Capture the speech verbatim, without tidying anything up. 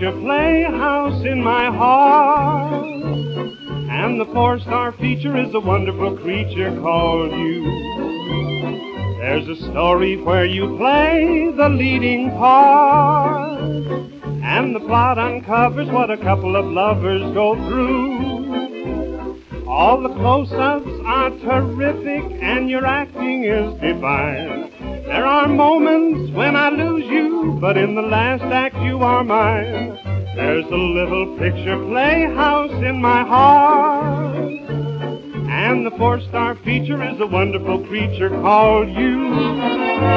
picture playhouse in my heart. And the four-star feature is a wonderful creature called you. There's a story where you play the leading part, and the plot uncovers what a couple of lovers go through. All the close-ups are terrific, and your acting is divine. There are moments when I lose you, but in the last act you are mine. There's a little picture playhouse in my heart, and the four-star feature is a wonderful creature called you.